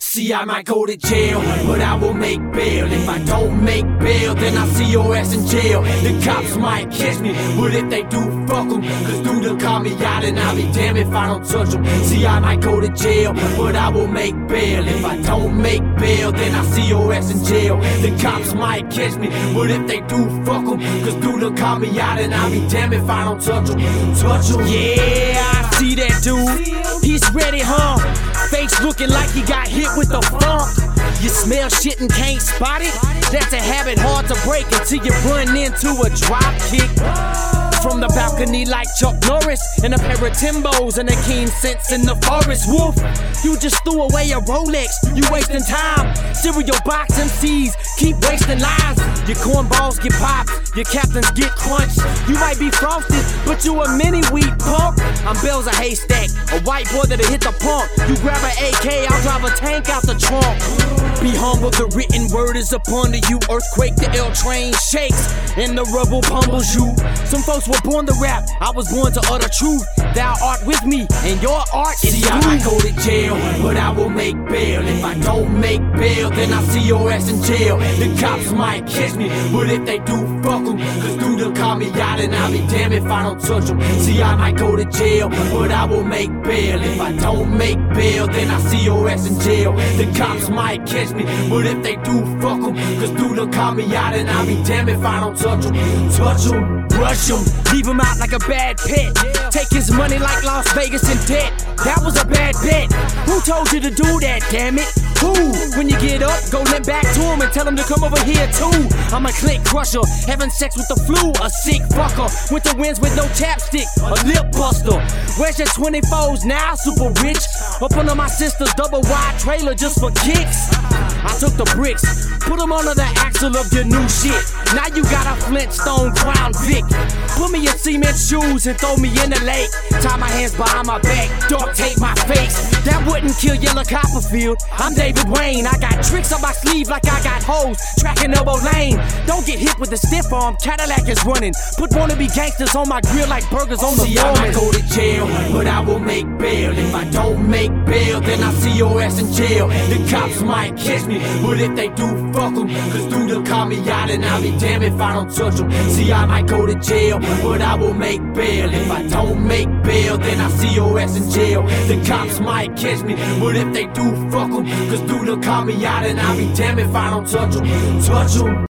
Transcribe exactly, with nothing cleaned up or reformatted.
See, I might go to jail, but I will make bail. If I don't make bail, then I see your ass in jail. The cops might catch me, but if they do, fuck them. Cause dude will call me out and I'll be damned if I don't touch them. See, I might go to jail, but I will make bail. If I don't make bail, then I see your ass in jail. The cops might catch me, but if they do, fuck them. Cause dude will call me out and I'll be damned if I don't touch them. Touch them. Yeah, I see that dude. He's ready, huh? Face looking like he got hit with the funk. You smell shit and can't spot it? That's a habit hard to break until you run into a drop kick. From the balcony like Chuck Norris, and a pair of Timbos and a keen sense in the forest. Woof, you just threw away a Rolex, you wasting time. Cereal box M Cs keep wasting lives. Your cornballs get popped, your captains get crunched. You might be frosted, but you a mini wheat pump. I'm Bell's a haystack, a white boy that'll hit the pump. You grab an A K, I'll drive a tank out the trunk. Be humble, the written word is upon you. Earthquake, the L train shakes, and the rubble pummels you. Some folks were born to rap, I was born to utter truth. Thou art with me, and your art is See, I might go to jail, but I will make bail. If I don't make bail, then I see your ass in jail. The cops might catch me, but if they do, fuck them. Cause dude will call me out and I'll be damned if I don't touch them. See, I might go to jail, but I will make bail. If I don't make bail, then I see your ass in jail. The cops might catch me, but if they do, fuck them. Cause dude will call me out and I'll be damned if I don't touch them. Touch them, brush them, leave him out like a bad pet. Take his money like Las Vegas in debt. That was a bad bet. Who told you to do that, damn it? Who? When you get up, go limp back to him and tell him to come over here too. I'm a click crusher, having sex with the flu, a sick fucker. Winter winds with no chapstick, a lip buster. Where's your twenty-fours now, super rich? Up under my sister's double wide trailer just for kicks. I took the bricks, put them under the axle of your new shit. Now you got a Flintstone Crown Vic. Put me in cement shoes and throw me in the lake. Tie my hands behind my back, duct tape my face. That wouldn't kill Yellow Copperfield. I'm David Wayne. I got tricks on my sleeve like I got hoes tracking elbow lane. Don't get hit with the stiff arm, Cadillac is running. Put wannabe gangsters on my grill like burgers on the See, foreman. I might go to jail, but I will make bail. If I don't make bail, then I see your ass in jail. The cops might catch me, but if they do, fuck them. Cause dude will call me out and I'll be damned if I don't touch them. See, I might go to jail, but I will make bail. If I don't make bail, then I see your ass in jail. The cops might catch me, but if they do, fuck them. Cause dude will call me out and I'll be damned if I don't touch them. Touch them.